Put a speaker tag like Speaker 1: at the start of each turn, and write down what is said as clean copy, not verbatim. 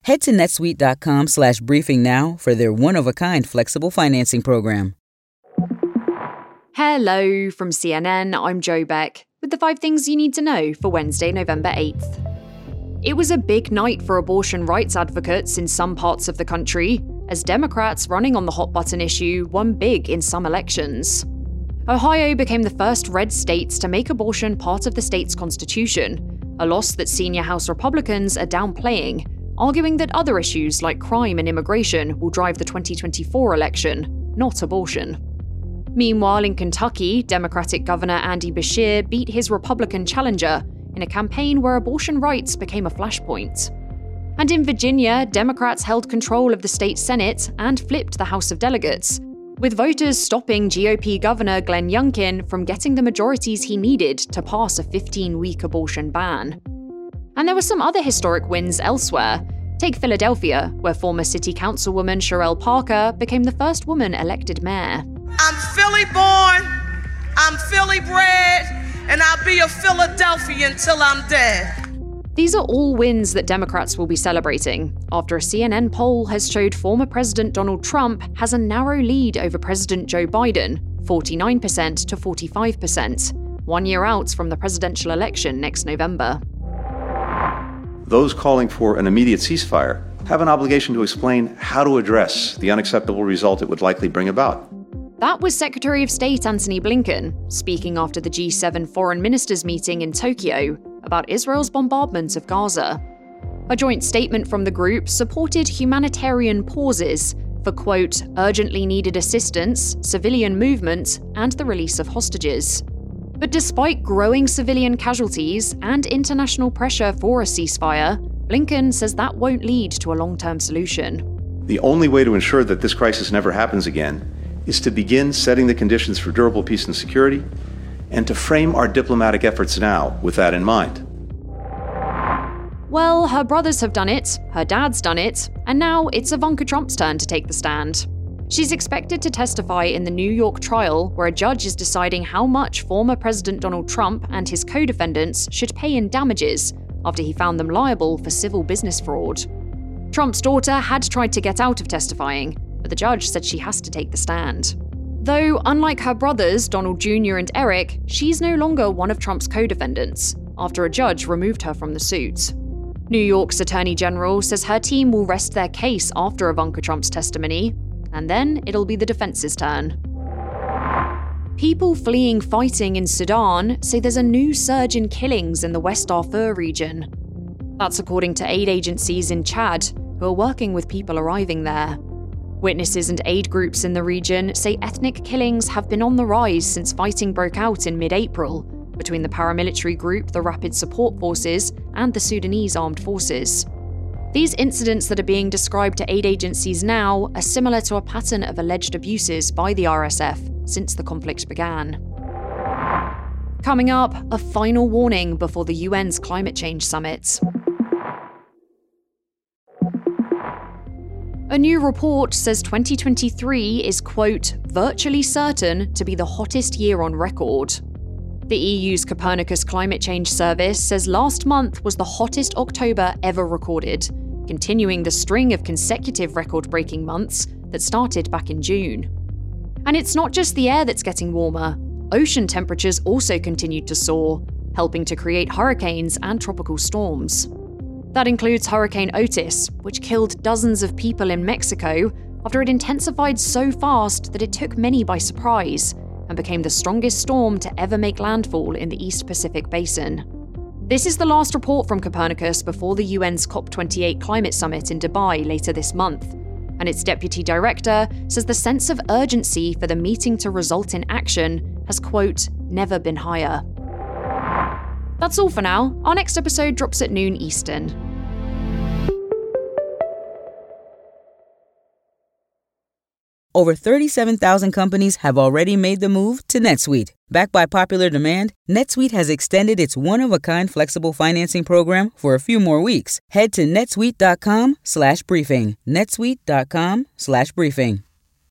Speaker 1: Head to netsuite.com/briefing now for their one-of-a-kind flexible financing program.
Speaker 2: Hello from CNN, I'm Jo Beck, with the 5 things you need to know for Wednesday, November 8th. It was a big night for abortion rights advocates in some parts of the country, as Democrats running on the hot-button issue won big in some elections. Ohio became the first red state to make abortion part of the state's constitution, a loss that senior House Republicans are downplaying, arguing that other issues like crime and immigration will drive the 2024 election, not abortion. Meanwhile, in Kentucky, Democratic Governor Andy Beshear beat his Republican challenger in a campaign where abortion rights became a flashpoint. And in Virginia, Democrats held control of the state Senate and flipped the House of Delegates, with voters stopping GOP Governor Glenn Youngkin from getting the majorities he needed to pass a 15-week abortion ban. And there were some other historic wins elsewhere. Take Philadelphia, where former city councilwoman Cherelle Parker became the first woman elected mayor.
Speaker 3: I'm Philly born, I'm Philly bred, and I'll be a Philadelphian till I'm dead.
Speaker 2: These are all wins that Democrats will be celebrating, after a CNN poll has showed former President Donald Trump has a narrow lead over President Joe Biden, 49% to 45%, 1 year out from the presidential election next November.
Speaker 4: Those calling for an immediate ceasefire have an obligation to explain how to address the unacceptable result it would likely bring about.
Speaker 2: That was Secretary of State Antony Blinken, speaking after the G7 foreign ministers meeting in Tokyo about Israel's bombardment of Gaza. A joint statement from the group supported humanitarian pauses for, quote, urgently needed assistance, civilian movement, and the release of hostages. But despite growing civilian casualties and international pressure for a ceasefire, Blinken says that won't lead to a long-term solution.
Speaker 4: The only way to ensure that this crisis never happens again is to begin setting the conditions for durable peace and security, and to frame our diplomatic efforts now with that in mind.
Speaker 2: Well, her brothers have done it, her dad's done it, and now it's Ivanka Trump's turn to take the stand. She's expected to testify in the New York trial, where a judge is deciding how much former President Donald Trump and his co-defendants should pay in damages after he found them liable for civil business fraud. Trump's daughter had tried to get out of testifying, but the judge said she has to take the stand. Though, unlike her brothers, Donald Jr. and Eric, she's no longer one of Trump's co-defendants, after a judge removed her from the suit. New York's Attorney General says her team will rest their case after Ivanka Trump's testimony, and then it'll be the defense's turn. People fleeing fighting in Sudan say there's a new surge in killings in the West Darfur region. That's according to aid agencies in Chad, who are working with people arriving there. Witnesses and aid groups in the region say ethnic killings have been on the rise since fighting broke out in mid-April between the paramilitary group the Rapid Support Forces and the Sudanese Armed Forces. These incidents that are being described to aid agencies now are similar to a pattern of alleged abuses by the RSF since the conflict began. Coming up, a final warning before the UN's climate change summit. A new report says 2023 is, quote, virtually certain to be the hottest year on record. The EU's Copernicus Climate Change Service says last month was the hottest October ever recorded, continuing the string of consecutive record-breaking months that started back in June. And it's not just the air that's getting warmer. Ocean temperatures also continued to soar, helping to create hurricanes and tropical storms. That includes Hurricane Otis, which killed dozens of people in Mexico after it intensified so fast that it took many by surprise and became the strongest storm to ever make landfall in the East Pacific Basin. This is the last report from Copernicus before the UN's COP28 climate summit in Dubai later this month, and its deputy director says the sense of urgency for the meeting to result in action has, quote, never been higher. That's all for now. Our next episode drops at noon Eastern.
Speaker 1: Over 37,000 companies have already made the move to NetSuite. Backed by popular demand, NetSuite has extended its one-of-a-kind flexible financing program for a few more weeks. Head to netsuite.com/briefing. netsuite.com/briefing.